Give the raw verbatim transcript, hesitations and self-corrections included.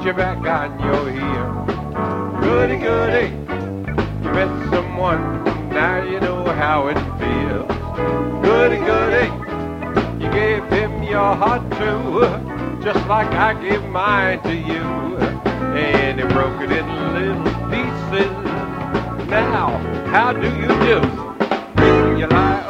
you back on your heel. Goody, goody, you met someone, now you know how it feels. Goody, goody, you gave him your heart too, just like I gave mine to you. And he broke it in little pieces. Now, how do you do? Will you lie